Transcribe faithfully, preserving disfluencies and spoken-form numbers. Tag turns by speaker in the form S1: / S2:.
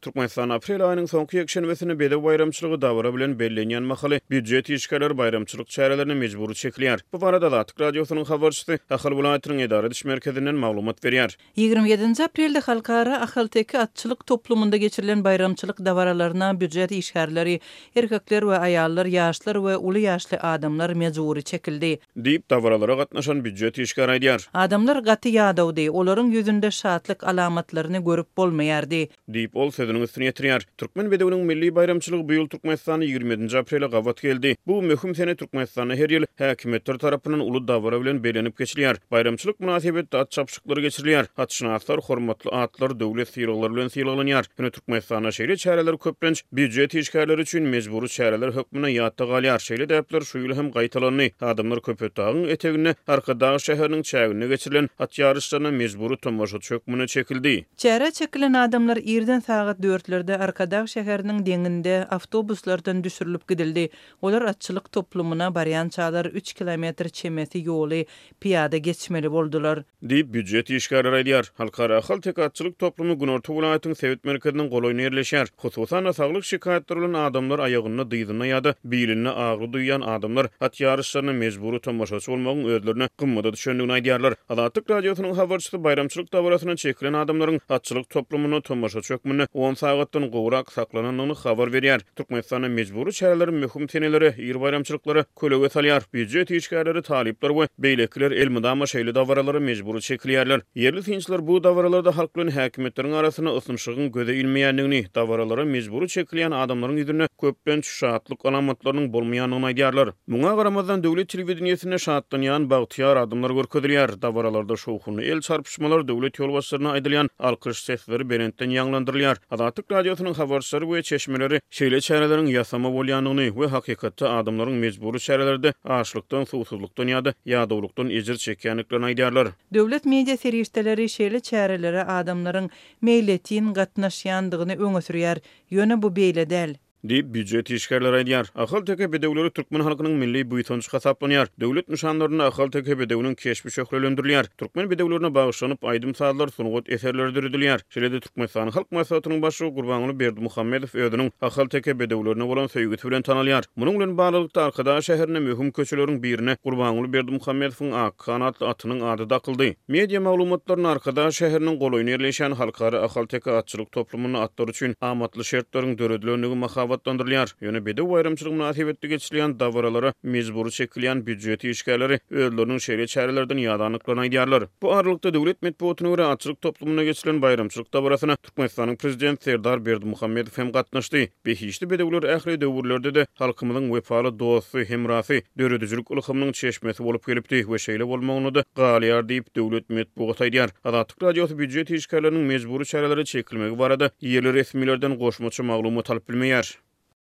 S1: Türkmenistan aprel aýynyň soňky ýekşenbesini bedew bayramçylygy dawra bilen bellenýän mahaly büdjet işgärler bayramçylyk çärelerini mejburi çekilýär. Bu barada Latyk radiosynyň habarçysy Ahal vilayatynyň edara ediş merkezinden maglumat berýär.
S2: ýygrimi ýedinji aprelde halkara ahal-teki atçylyk toplumunda geçirilen bayramçylyk dawralaryna büdjet işgärleri, erkekler we aýallar, ýaşlar we uly ýaşly adamlar mejburi çekildi.
S1: Diýip dawralara gatnaşan büdjet işgär aýdýar.
S2: Adamlar gaty ýadawdy, olaryň ýüzünde şatlyk alamatlaryny görüp bolmaýardy.
S1: Diýip ol sözüniň üstüne ýetirýär. Türkmen bedewiniň milli bayramçylygy bu ýyl Türkmenistanyň ýygrimi ýedinji aprele gawat geldi. Bu möhüm sene Türkmenistanyň her ýyl häkimetler tarapyndan uly dawra bilen belenip geçilýär. Bayramçylyk münasibetde at çapşyklary geçirilýär. Hatşynaslar hormatly atlar döwlet syýraglary bilen syýlanýar. Ýöne Türkmenistanyň şeýle çäreleri köplenç büdjet işgärleri üçin mejburi çäreler hökmüne ýatda galýar. Şeýle däpler şu ýyl hem gaýtalandy. Adamlar Köpetagyň etegine Arkadag şäheriniň çägine geçirilen at ýarışlaryna mejburi tomoşa çökmüne çekildi.
S2: Çäre çekilen adamlar ýerden sagat dörtlerde Arkadag şäheriniň deňinde awtobuslardan düşürilip gidildi. Olar atçylyk toplumuna barýan çağlar üç kilometr çemeti ýoly piýada geçmeli boldular.
S1: Diýip büdjet işgärler aýdýar. Halkara ahal-teki atçylyk toplumy Günorta vilayatynyň Sewet merkezinden golaýyna ýerleşýär. Hususan saglyk şikaýetleri bilen adamlar aýagyny dyýdyna ýa-da biline agry duýan adamlar at ýarışlaryna mejburi tomoşaçy bolmagyň özlerine gymmada düşendigini aýdýarlar. Latyk radiosynyň habarçysy bayramçylyk dawrasyna çekilen adamlaryň atçylyk toplumuna tomoşa çökmüne on sagatdan gowrak saklananyny habar berýär. Türkmenistanyň mejburi çäreleri möhüm seneleri, ýyl bayramçylyklary kölege salýar. Büdjet işgärleri, talipler we beýlekler elmydama şeýle dawralary mejburi çekilýärler. Yerli synçylar bu dawralarda halk bilen häkimetleriň arasyna ysynşygyň göze ilmeýändigini, dawralara mejburi çekilýän adamlaryň ýüzüne köplenç şatlyk alamatlarynyň bolmaýanyny aýdýarlar. Muňa garamazdan döwlet telewizionyna şatlanýan bagtyar adamlar görkezilýär. Dawralarda şowhuny el çarpışmalar döwlet ýolbaşçylaryna aýdylýan alkyş sesleri berentden ýanglandyrylýar. Latyk radiosynyň habarçylary we çeşmeleri şeýle çäreleriň ýasama bolýanyny we hakykatda adamlaryň mejburi çärelerde açlykdan, susuzlukdan ýa-da ýadawlykdan ejir çekýänliklerini aýdýarlar.
S2: Döwlet media serýişdeleri şeýle çärelere adamlaryň meýletin gatnaşýandygyny öňe sürýär. Ýöne bu beýle däl.
S1: Diýip büdjet işgärler aýdýar. Ahal-teke bedewleri Türkmen halkynyň milli buýtanyşy hasaplanýar. Döwlet nişanlaryna ahal-teke bedewiniň keşbi şöhrelendirilýär. Türkmen bedewlerine bagyşlanyp aýdym saatlar sunugat eserler düredilýär. Şeýle-de Türkmenistan halk maslahatynyň başlygy Gurbanuly Berdimuhammedow özüniň ahal-teke bedewlerine bolan söýgüsi bilen tanalýar. Munyň bilen baglykda Arkadag şäherine möhüm köçeleriň birine Gurbanuly Berdimuhammedowyň Ak atynyň ady dakyldy. Media maglumatlaryna Arkadag şäheriniň golaýyna ýerleşen halkara ahal-teke atçylyk toplumyny atlar üçin amatly şertleriň döredilendigi mahabat Ýöne bedew bayramçylyk münasibetde geçirilen dawralara mejburi çekilýän büdjet işgärleri özleriniň şeýle çärelerden ýadanlyklaryny aýdýarlar. Bu aralykda döwlet medeniýetyne görä atçylyk toplumuna geçirilen bayramçylyk dawrasyna Türkmenistanyň prezidenti Serdar Berdimuhammedow hem gatnaşdy. Beýişli bedewler ähli döwürlerde de halkymyzyň wefaly dosty, hemrasy, döredüjilik ulgamynyň çeşmesi bolup gelipdi we şeýle bolmagyny da galýar diýip döwlet medeniýeti aýdýar. Latyk radiosy büdjet işgärleriniň mejburi çäreleri çekilmegi barada ýerli resmilerden goşmaça maglumat alyp bilmeýär.